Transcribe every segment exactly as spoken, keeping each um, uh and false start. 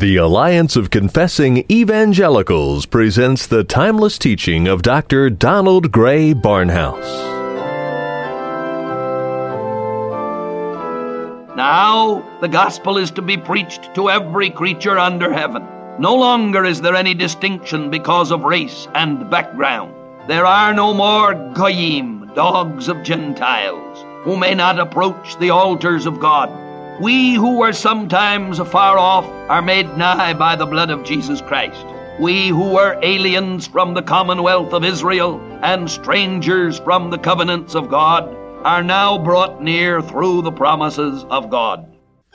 The Alliance of Confessing Evangelicals presents the timeless teaching of Doctor Donald Grey Barnhouse. Now, the gospel is to be preached to every creature under heaven. No longer is there any distinction because of race and background. There are no more goyim, dogs of Gentiles, who may not approach the altars of God. We who were sometimes afar off are made nigh by the blood of Jesus Christ. We who were aliens from the commonwealth of Israel and strangers from the covenants of God are now brought near through the promises of God.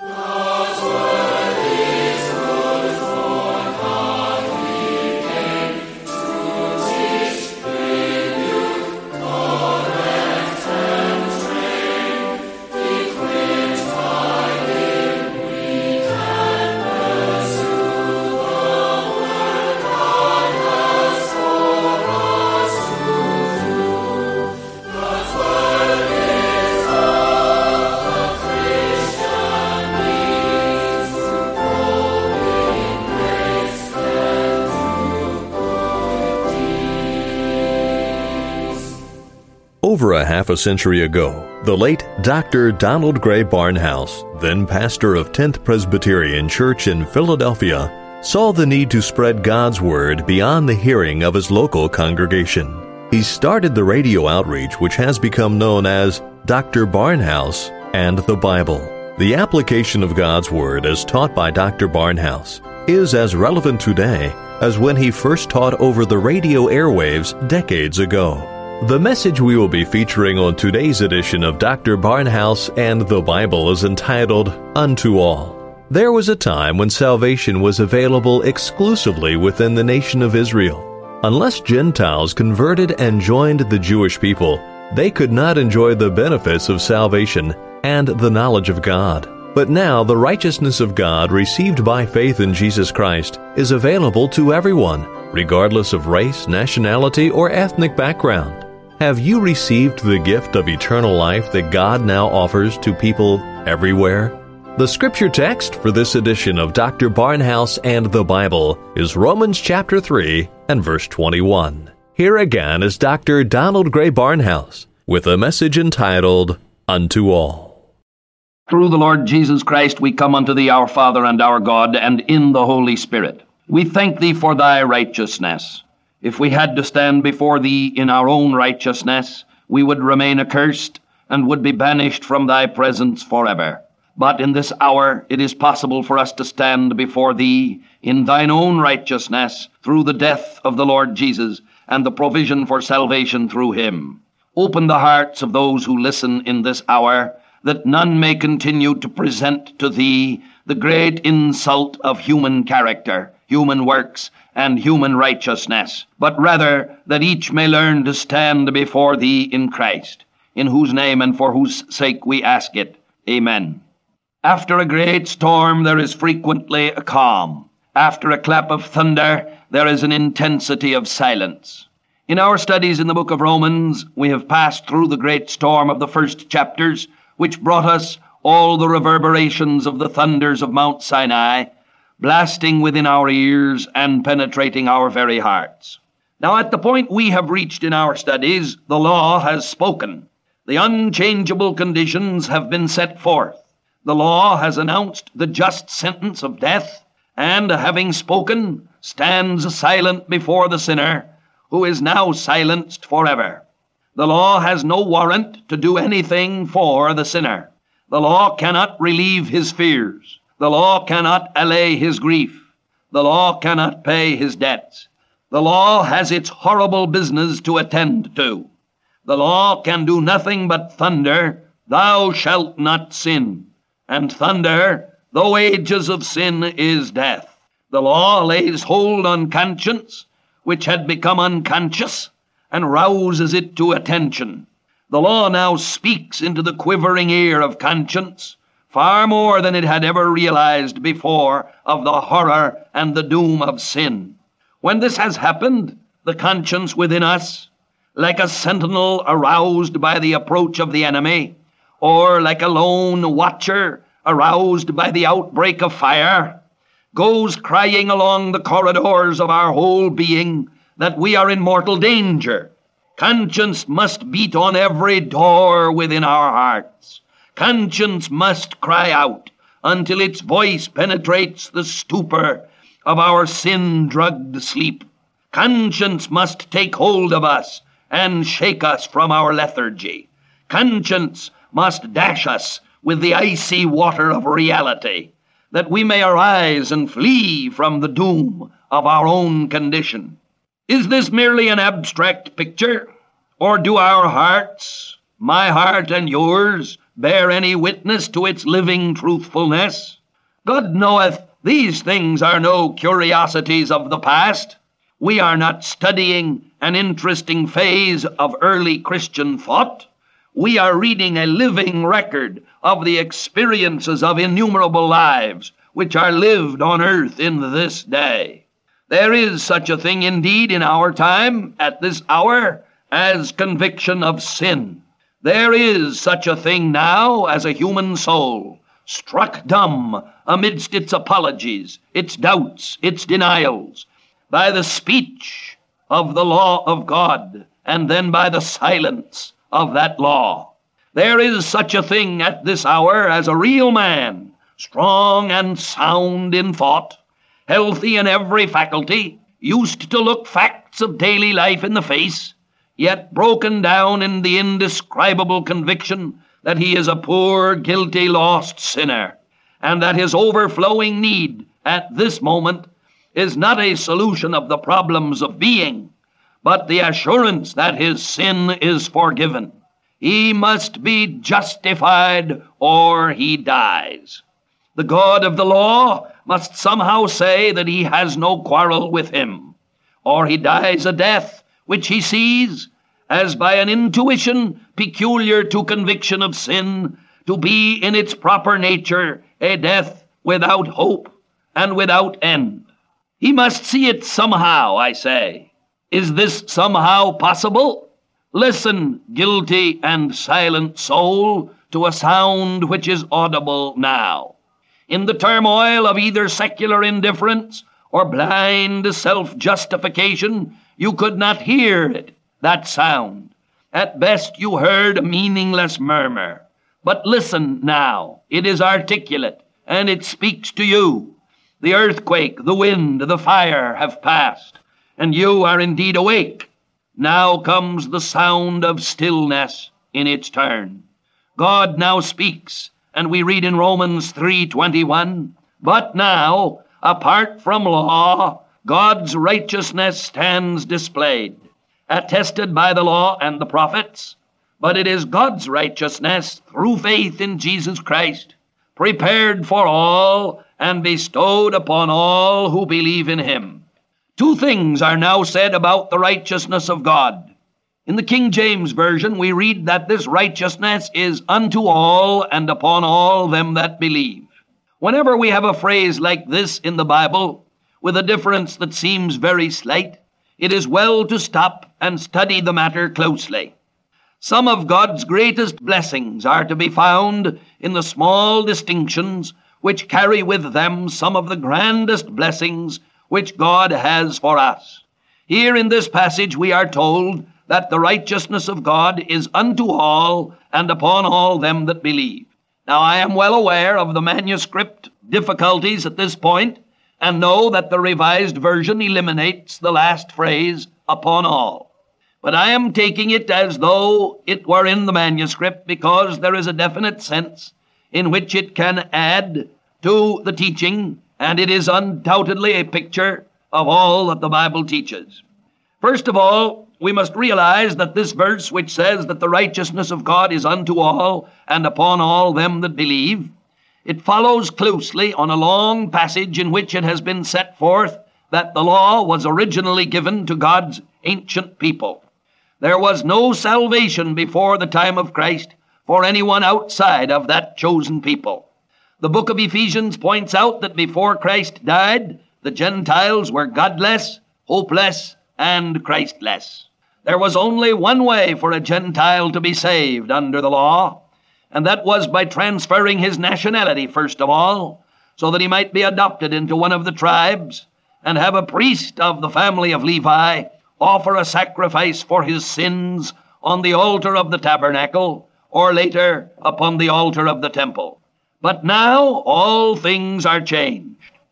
Over a half a century ago, the late Doctor Donald Grey Barnhouse, then pastor of tenth Presbyterian Church in Philadelphia, saw the need to spread God's Word beyond the hearing of his local congregation. He started the radio outreach which has become known as Doctor Barnhouse and the Bible. The application of God's Word as taught by Doctor Barnhouse is as relevant today as when he first taught over the radio airwaves decades ago. The message we will be featuring on today's edition of Doctor Barnhouse and the Bible is entitled, Unto All. There was a time when salvation was available exclusively within the nation of Israel. Unless Gentiles converted and joined the Jewish people, they could not enjoy the benefits of salvation and the knowledge of God. But now the righteousness of God received by faith in Jesus Christ is available to everyone, regardless of race, nationality, or ethnic background. Have you received the gift of eternal life that God now offers to people everywhere? The scripture text for this edition of Doctor Barnhouse and the Bible is Romans chapter three and verse twenty-one. Here again is Doctor Donald Grey Barnhouse with a message entitled, Unto All. Through the Lord Jesus Christ we come unto thee, our Father and our God, and in the Holy Spirit. We thank thee for thy righteousness. If we had to stand before thee in our own righteousness, we would remain accursed and would be banished from thy presence forever. But in this hour it is possible for us to stand before thee in thine own righteousness through the death of the Lord Jesus and the provision for salvation through him. Open the hearts of those who listen in this hour, that none may continue to present to thee the great insult of human character, human works, and human righteousness, but rather that each may learn to stand before thee in Christ, in whose name and for whose sake we ask it. Amen. After a great storm there is frequently a calm. After a clap of thunder there is an intensity of silence. In our studies in the book of Romans, we have passed through the great storm of the first chapters, which brought us all the reverberations of the thunders of Mount Sinai, blasting within our ears and penetrating our very hearts. Now, at the point we have reached in our studies, the law has spoken. The unchangeable conditions have been set forth. The law has announced the just sentence of death, and, having spoken, stands silent before the sinner, who is now silenced forever. The law has no warrant to do anything for the sinner. The law cannot relieve his fears. The law cannot allay his grief. The law cannot pay his debts. The law has its horrible business to attend to. The law can do nothing but thunder, thou shalt not sin. And thunder, the wages of sin is death. The law lays hold on conscience, which had become unconscious, and rouses it to attention. The law now speaks into the quivering ear of conscience, far more than it had ever realized before of the horror and the doom of sin. When this has happened, the conscience within us, like a sentinel aroused by the approach of the enemy, or like a lone watcher aroused by the outbreak of fire, goes crying along the corridors of our whole being that we are in mortal danger. Conscience must beat on every door within our hearts. Conscience must cry out until its voice penetrates the stupor of our sin-drugged sleep. Conscience must take hold of us and shake us from our lethargy. Conscience must dash us with the icy water of reality, that we may arise and flee from the doom of our own condition. Is this merely an abstract picture, or do our hearts, my heart and yours, bear any witness to its living truthfulness? God knoweth these things are no curiosities of the past. We are not studying an interesting phase of early Christian thought. We are reading a living record of the experiences of innumerable lives which are lived on earth in this day. There is such a thing indeed in our time, at this hour, as conviction of sin. There is such a thing now as a human soul, struck dumb amidst its apologies, its doubts, its denials, by the speech of the law of God, and then by the silence of that law. There is such a thing at this hour as a real man, strong and sound in thought, healthy in every faculty, used to look facts of daily life in the face, yet broken down in the indescribable conviction that he is a poor, guilty, lost sinner, and that his overflowing need at this moment is not a solution of the problems of being, but the assurance that his sin is forgiven. He must be justified or he dies. The God of the law must somehow say that he has no quarrel with him, or he dies a death which he sees as by an intuition peculiar to conviction of sin, to be in its proper nature a death without hope and without end. He must see it somehow, I say. Is this somehow possible? Listen, guilty and silent soul, to a sound which is audible now. In the turmoil of either secular indifference or blind self-justification, you could not hear it, that sound. At best you heard a meaningless murmur. But listen now, it is articulate, and it speaks to you. The earthquake, the wind, the fire have passed, and you are indeed awake. Now comes the sound of stillness in its turn. God now speaks, and we read in Romans three twenty-one, "But now, apart from law, God's righteousness stands displayed, attested by the law and the prophets, but it is God's righteousness through faith in Jesus Christ, prepared for all and bestowed upon all who believe in him." Two things are now said about the righteousness of God. In the King James Version, we read that this righteousness is unto all and upon all them that believe. Whenever we have a phrase like this in the Bible, with a difference that seems very slight, it is well to stop and study the matter closely. Some of God's greatest blessings are to be found in the small distinctions which carry with them some of the grandest blessings which God has for us. Here in this passage we are told that the righteousness of God is unto all and upon all them that believe. Now I am well aware of the manuscript difficulties at this point, and know that the Revised Version eliminates the last phrase, upon all. But I am taking it as though it were in the manuscript, because there is a definite sense in which it can add to the teaching, and it is undoubtedly a picture of all that the Bible teaches. First of all, we must realize that this verse, which says that the righteousness of God is unto all and upon all them that believe, it follows closely on a long passage in which it has been set forth that the law was originally given to God's ancient people. There was no salvation before the time of Christ for anyone outside of that chosen people. The book of Ephesians points out that before Christ died, the Gentiles were godless, hopeless, and Christless. There was only one way for a Gentile to be saved under the law, and that was by transferring his nationality, first of all, so that he might be adopted into one of the tribes, and have a priest of the family of Levi offer a sacrifice for his sins on the altar of the tabernacle, or later upon the altar of the temple. But now all things are changed.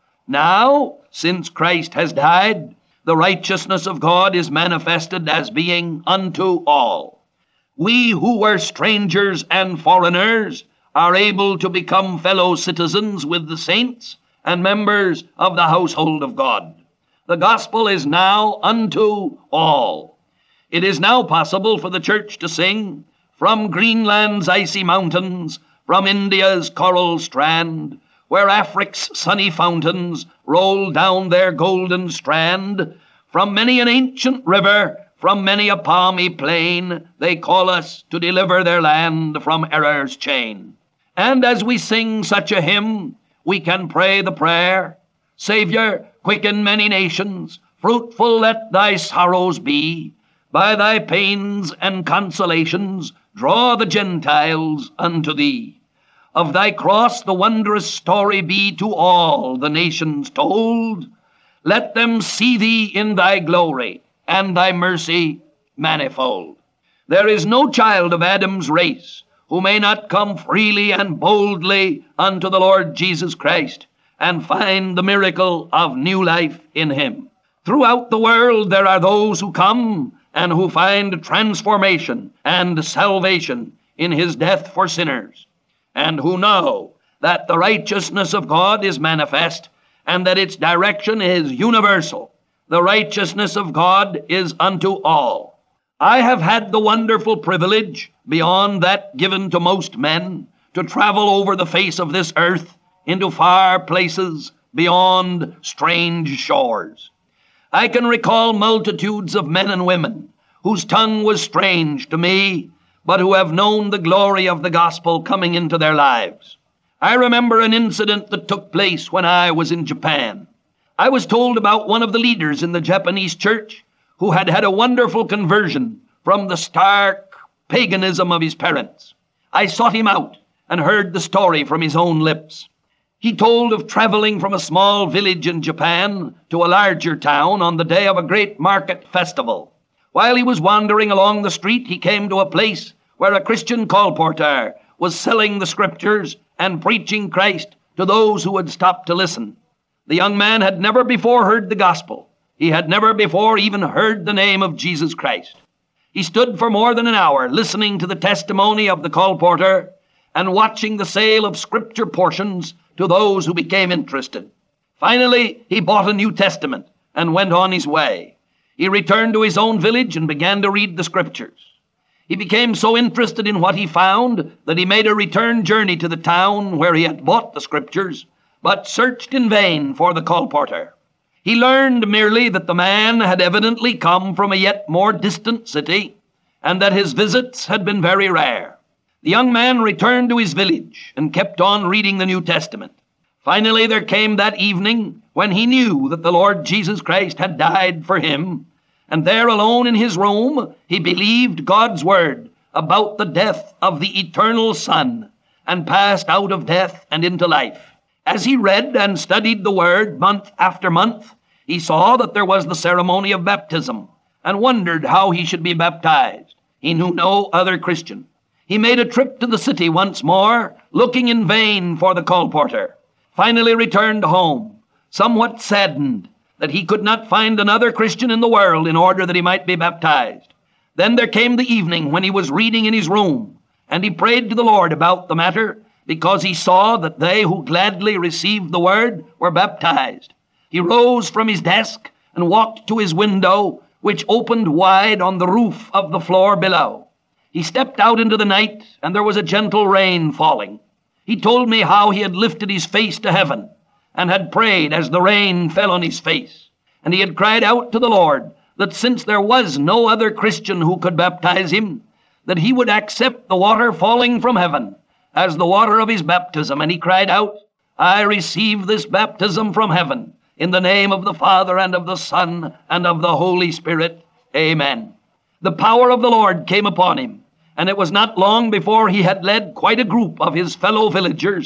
Now, since Christ has died, the righteousness of God is manifested as being unto all. We who were strangers and foreigners are able to become fellow citizens with the saints and members of the household of God. The gospel is now unto all. It is now possible for the church to sing, "From Greenland's icy mountains, from India's coral strand, where Afric's sunny fountains roll down their golden strand, from many an ancient river, from many a palmy plain, they call us to deliver their land from error's chain." And as we sing such a hymn, we can pray the prayer, "Savior, quicken many nations, fruitful let thy sorrows be. By thy pains and consolations, draw the Gentiles unto thee. Of thy cross the wondrous story be to all the nations told. Let them see thee in thy glory, and thy mercy manifold." There is no child of Adam's race who may not come freely and boldly unto the Lord Jesus Christ and find the miracle of new life in him. Throughout the world there are those who come and who find transformation and salvation in his death for sinners, and who know that the righteousness of God is manifest and that its direction is universal. The righteousness of God is unto all. I have had the wonderful privilege, beyond that given to most men, to travel over the face of this earth into far places beyond strange shores. I can recall multitudes of men and women whose tongue was strange to me, but who have known the glory of the gospel coming into their lives. I remember an incident that took place when I was in Japan. I was told about one of the leaders in the Japanese church who had had a wonderful conversion from the stark paganism of his parents. I sought him out and heard the story from his own lips. He told of traveling from a small village in Japan to a larger town on the day of a great market festival. While he was wandering along the street, he came to a place where a Christian colporteur was selling the scriptures and preaching Christ to those who had stopped to listen. The young man had never before heard the gospel. He had never before even heard the name of Jesus Christ. He stood for more than an hour listening to the testimony of the colporteur and watching the sale of scripture portions to those who became interested. Finally, he bought a New Testament and went on his way. He returned to his own village and began to read the scriptures. He became so interested in what he found that he made a return journey to the town where he had bought the scriptures, but searched in vain for the colporteur. He learned merely that the man had evidently come from a yet more distant city, and that his visits had been very rare. The young man returned to his village and kept on reading the New Testament. Finally, there came that evening when he knew that the Lord Jesus Christ had died for him, and there alone in his room he believed God's word about the death of the eternal Son and passed out of death and into life. As he read and studied the word month after month, he saw that there was the ceremony of baptism and wondered how he should be baptized. He knew no other Christian. He made a trip to the city once more, looking in vain for the colporteur. Finally returned home, somewhat saddened that he could not find another Christian in the world in order that he might be baptized. Then there came the evening when he was reading in his room, and he prayed to the Lord about the matter, because he saw that they who gladly received the word were baptized. He rose from his desk and walked to his window, which opened wide on the roof of the floor below. He stepped out into the night, and there was a gentle rain falling. He told me how he had lifted his face to heaven and had prayed as the rain fell on his face. And he had cried out to the Lord that since there was no other Christian who could baptize him, that he would accept the water falling from heaven as the water of his baptism. And he cried out, "I receive this baptism from heaven in the name of the Father and of the Son and of the Holy Spirit. Amen." The power of the Lord came upon him, and it was not long before he had led quite a group of his fellow villagers to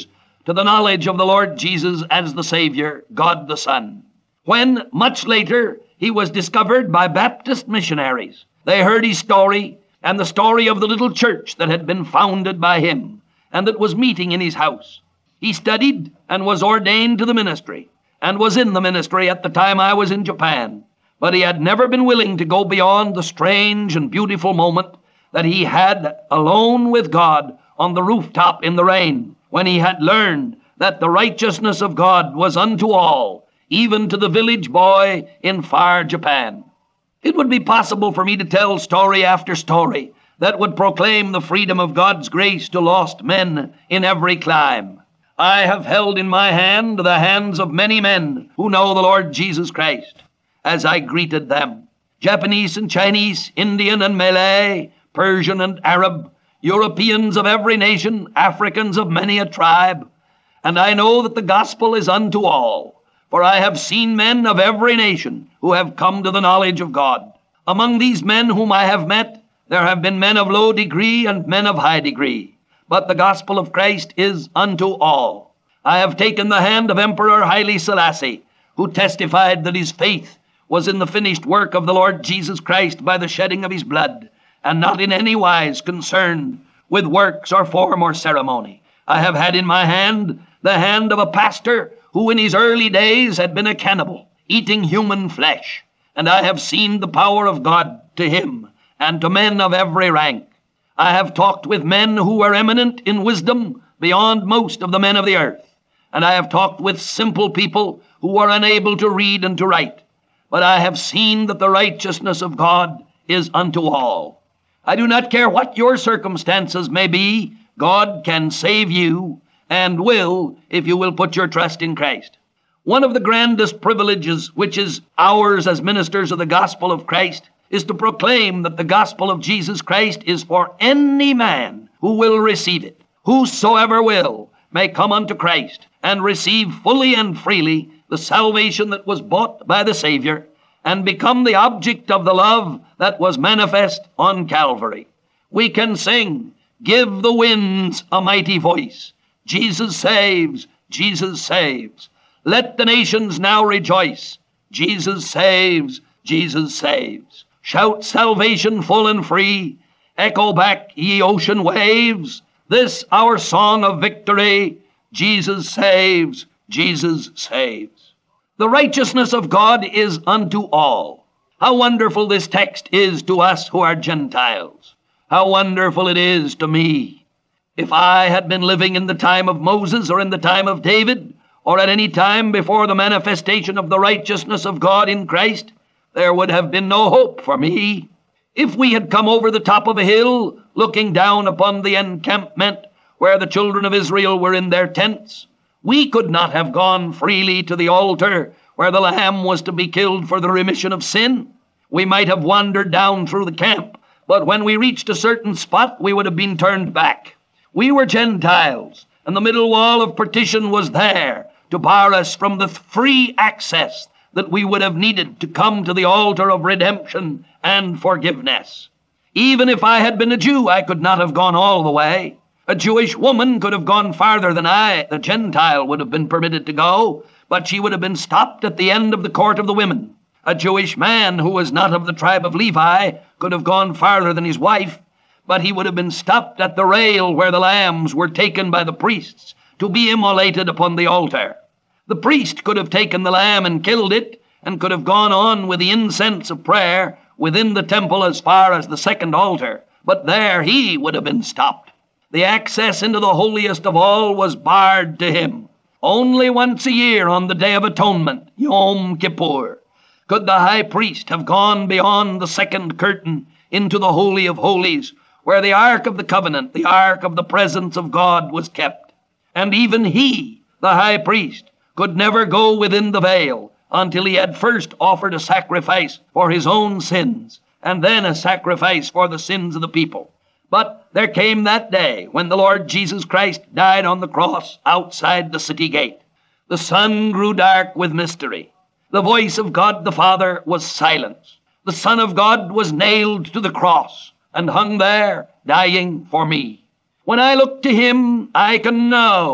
to the knowledge of the Lord Jesus as the Savior, God the Son. When, much later, he was discovered by Baptist missionaries, they heard his story and the story of the little church that had been founded by him and that was meeting in his house. He studied and was ordained to the ministry and was in the ministry at the time I was in Japan. But he had never been willing to go beyond the strange and beautiful moment that he had alone with God on the rooftop in the rain, when he had learned that the righteousness of God was unto all, even to the village boy in far Japan. It would be possible for me to tell story after story that would proclaim the freedom of God's grace to lost men in every clime. I have held in my hand the hands of many men who know the Lord Jesus Christ as I greeted them. Japanese and Chinese, Indian and Malay, Persian and Arab, Europeans of every nation, Africans of many a tribe. And I know that the gospel is unto all, for I have seen men of every nation who have come to the knowledge of God. Among these men whom I have met, there have been men of low degree and men of high degree. But the gospel of Christ is unto all. I have taken the hand of Emperor Haile Selassie, who testified that his faith was in the finished work of the Lord Jesus Christ by the shedding of his blood, and not in any wise concerned with works or form or ceremony. I have had in my hand the hand of a pastor who in his early days had been a cannibal, eating human flesh, and I have seen the power of God to him and to men of every rank. I have talked with men who were eminent in wisdom beyond most of the men of the earth, and I have talked with simple people who were unable to read and to write. But I have seen that the righteousness of God is unto all. I do not care what your circumstances may be, God can save you, and will if you will put your trust in Christ. One of the grandest privileges which is ours as ministers of the gospel of Christ is to proclaim that the gospel of Jesus Christ is for any man who will receive it. Whosoever will may come unto Christ and receive fully and freely the salvation that was bought by the Savior, and become the object of the love that was manifest on Calvary. We can sing, "Give the winds a mighty voice. Jesus saves, Jesus saves. Let the nations now rejoice. Jesus saves, Jesus saves. Shout salvation full and free. Echo back, ye ocean waves, this our song of victory. Jesus saves, Jesus saves." The righteousness of God is unto all. How wonderful this text is to us who are Gentiles. How wonderful it is to me. If I had been living in the time of Moses or in the time of David, or at any time before the manifestation of the righteousness of God in Christ, there would have been no hope for me. If we had come over the top of a hill, looking down upon the encampment where the children of Israel were in their tents, we could not have gone freely to the altar where the lamb was to be killed for the remission of sin. We might have wandered down through the camp, but when we reached a certain spot, we would have been turned back. We were Gentiles, and the middle wall of partition was there to bar us from the free access that we would have needed to come to the altar of redemption and forgiveness. Even if I had been a Jew, I could not have gone all the way. A Jewish woman could have gone farther than I, the Gentile, would have been permitted to go, but she would have been stopped at the end of the court of the women. A Jewish man who was not of the tribe of Levi could have gone farther than his wife, but he would have been stopped at the rail where the lambs were taken by the priests to be immolated upon the altar. The priest could have taken the lamb and killed it, and could have gone on with the incense of prayer within the temple as far as the second altar, but there he would have been stopped. The access into the holiest of all was barred to him. Only once a year on the Day of Atonement, Yom Kippur, could the high priest have gone beyond the second curtain into the Holy of Holies, where the Ark of the Covenant, the Ark of the presence of God, was kept. And even he, the high priest, could never go within the veil until he had first offered a sacrifice for his own sins, and then a sacrifice for the sins of the people. But there came that day when the Lord Jesus Christ died on the cross outside the city gate. The sun grew dark with mystery. The voice of God the Father was silenced. The Son of God was nailed to the cross and hung there, dying for me. When I look to him, I can know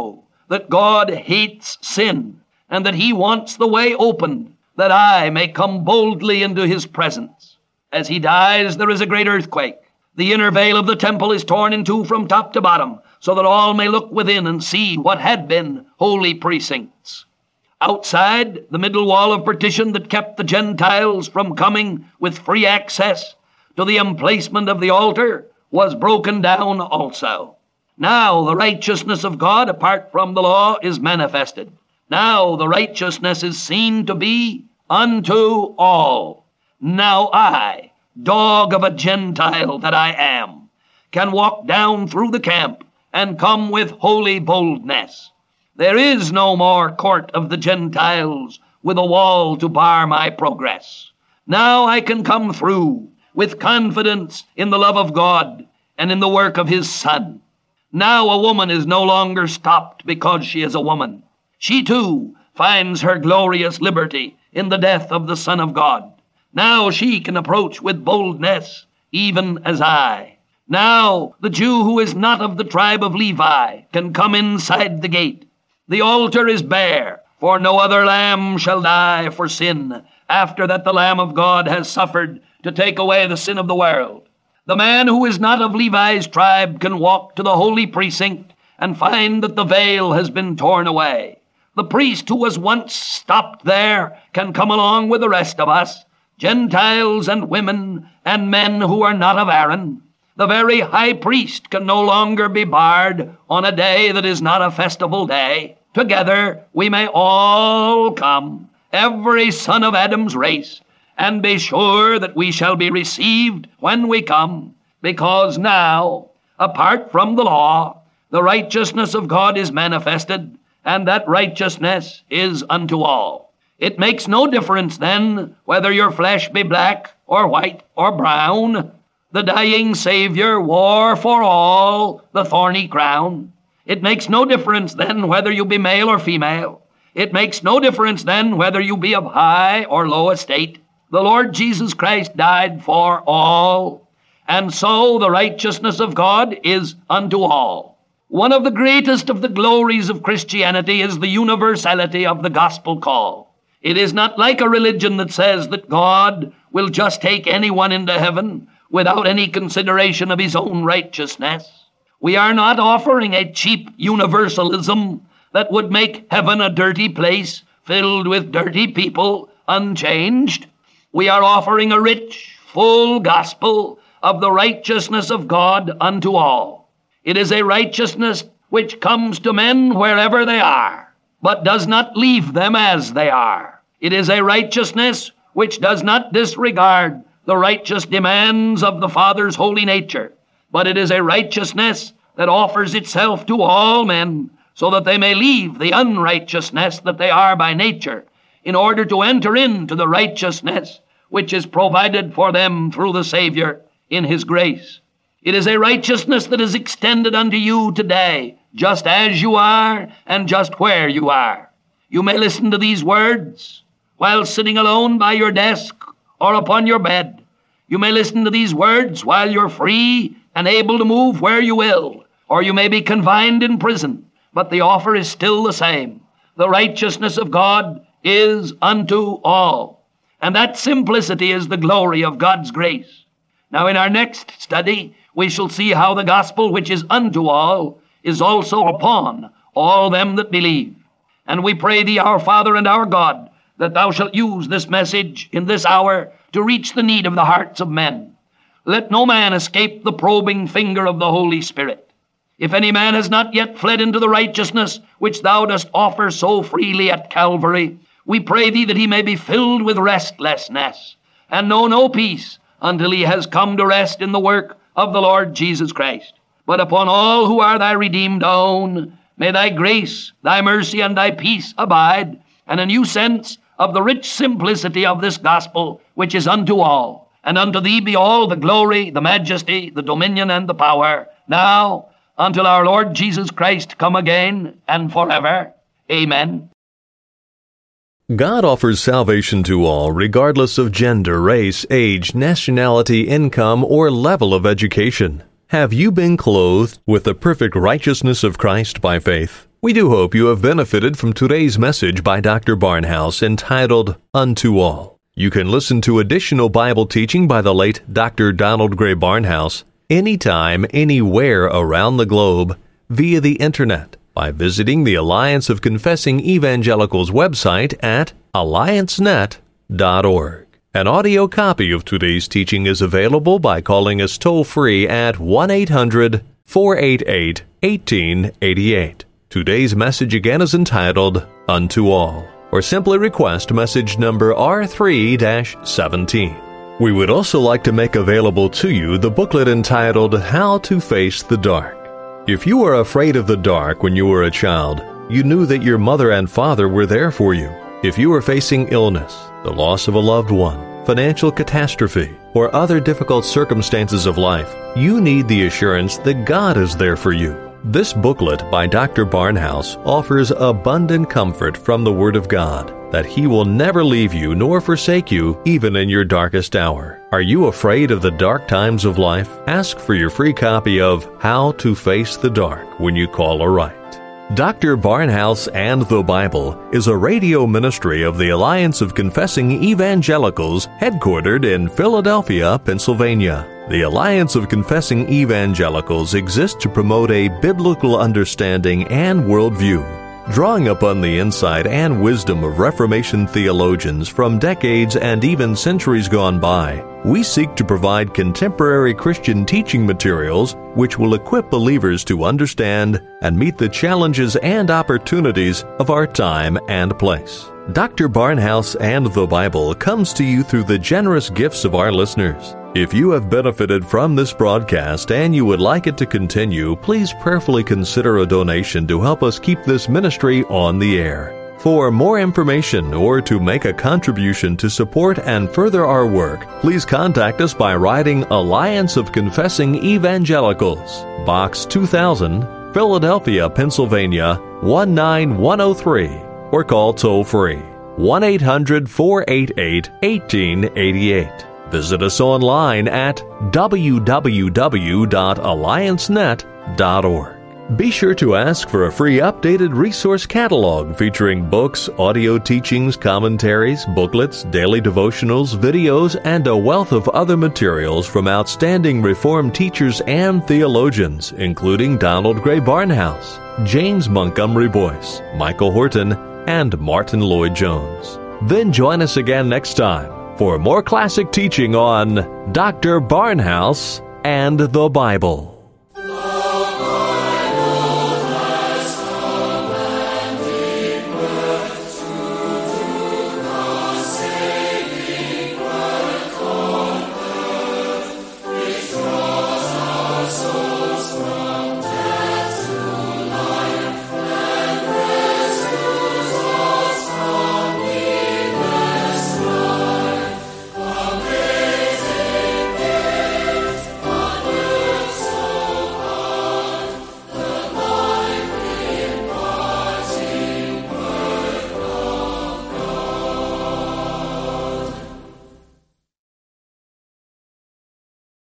that God hates sin, and that he wants the way opened, that I may come boldly into his presence. As he dies, there is a great earthquake. The inner veil of the temple is torn in two from top to bottom, so that all may look within and see what had been holy precincts. Outside, the middle wall of partition that kept the Gentiles from coming with free access to the emplacement of the altar was broken down also. Now the righteousness of God apart from the law is manifested. Now the righteousness is seen to be unto all. Now I, dog of a Gentile that I am, can walk down through the camp and come with holy boldness. There is no more court of the Gentiles with a wall to bar my progress. Now I can come through with confidence in the love of God and in the work of his Son. Now a woman is no longer stopped because she is a woman. She too finds her glorious liberty in the death of the Son of God. Now she can approach with boldness, even as I. Now the Jew who is not of the tribe of Levi can come inside the gate. The altar is bare, for no other lamb shall die for sin, after that the Lamb of God has suffered to take away the sin of the world. The man who is not of Levi's tribe can walk to the holy precinct and find that the veil has been torn away. The priest who was once stopped there can come along with the rest of us, Gentiles and women and men who are not of Aaron. The very high priest can no longer be barred on a day that is not a festival day. Together we may all come, every son of Adam's race, and be sure that we shall be received when we come, because now, apart from the law, the righteousness of God is manifested, and that righteousness is unto all. It makes no difference then whether your flesh be black or white or brown. The dying Savior wore for all the thorny crown. It makes no difference then whether you be male or female. It makes no difference then whether you be of high or low estate. The Lord Jesus Christ died for all, and so the righteousness of God is unto all. One of the greatest of the glories of Christianity is the universality of the gospel call. It is not like a religion that says that God will just take anyone into heaven without any consideration of his own righteousness. We are not offering a cheap universalism that would make heaven a dirty place filled with dirty people, unchanged. We are offering a rich, full gospel of the righteousness of God unto all. It is a righteousness which comes to men wherever they are, but does not leave them as they are. It is a righteousness which does not disregard the righteous demands of the Father's holy nature, but it is a righteousness that offers itself to all men so that they may leave the unrighteousness that they are by nature in order to enter into the righteousness which is provided for them through the Savior in his grace. It is a righteousness that is extended unto you today, just as you are and just where you are. You may listen to these words while sitting alone by your desk or upon your bed. You may listen to these words while you're free and able to move where you will, or you may be confined in prison, but the offer is still the same. The righteousness of God is unto all. And that simplicity is the glory of God's grace. Now in our next study, we shall see how the gospel which is unto all is also upon all them that believe. And we pray thee, our Father and our God, that thou shalt use this message in this hour to reach the need of the hearts of men. Let no man escape the probing finger of the Holy Spirit. If any man has not yet fled into the righteousness which thou dost offer so freely at Calvary, we pray thee that he may be filled with restlessness and know no peace until he has come to rest in the work of the Lord Jesus Christ. But upon all who are thy redeemed own, may thy grace, thy mercy, and thy peace abide, and a new sense of the rich simplicity of this gospel which is unto all. And unto thee be all the glory, the majesty, the dominion, and the power, now until our Lord Jesus Christ come again, and forever. Amen. God offers salvation to all, regardless of gender, race, age, nationality, income, or level of education. Have you been clothed with the perfect righteousness of Christ by faith? We do hope you have benefited from today's message by Doctor Barnhouse entitled Unto All. You can listen to additional Bible teaching by the late Doctor Donald Gray Barnhouse anytime, anywhere around the globe via the Internet by visiting the Alliance of Confessing Evangelicals website at alliance net dot org. An audio copy of today's teaching is available by calling us toll-free at one eight hundred four eight eight one eight eight eight. Today's message again is entitled Unto All, or simply request message number R three seventeen. We would also like to make available to you the booklet entitled How to Face the Dark. If you were afraid of the dark when you were a child, you knew that your mother and father were there for you. If you were facing illness, the loss of a loved one, financial catastrophe, or other difficult circumstances of life, you need the assurance that God is there for you. This booklet by Doctor Barnhouse offers abundant comfort from the Word of God that He will never leave you nor forsake you even in your darkest hour. Are you afraid of the dark times of life? Ask for your free copy of How to Face the Dark when you call or write. Doctor Barnhouse and the Bible is a radio ministry of the Alliance of Confessing Evangelicals headquartered in Philadelphia, Pennsylvania. The Alliance of Confessing Evangelicals exists to promote a biblical understanding and worldview. Drawing upon the insight and wisdom of Reformation theologians from decades and even centuries gone by, we seek to provide contemporary Christian teaching materials which will equip believers to understand and meet the challenges and opportunities of our time and place. Doctor Barnhouse and the Bible comes to you through the generous gifts of our listeners. If you have benefited from this broadcast and you would like it to continue, please prayerfully consider a donation to help us keep this ministry on the air. For more information or to make a contribution to support and further our work, please contact us by writing Alliance of Confessing Evangelicals, Box two thousand, Philadelphia, Pennsylvania one nine one oh three, or call toll-free one eight hundred four eight eight one eight eight eight. Visit us online at w w w dot alliance net dot org. Be sure to ask for a free updated resource catalog featuring books, audio teachings, commentaries, booklets, daily devotionals, videos, and a wealth of other materials from outstanding Reformed teachers and theologians, including Donald Gray Barnhouse, James Montgomery Boyce, Michael Horton, and Martin Lloyd-Jones. Then join us again next time for more classic teaching on Doctor Barnhouse and the Bible.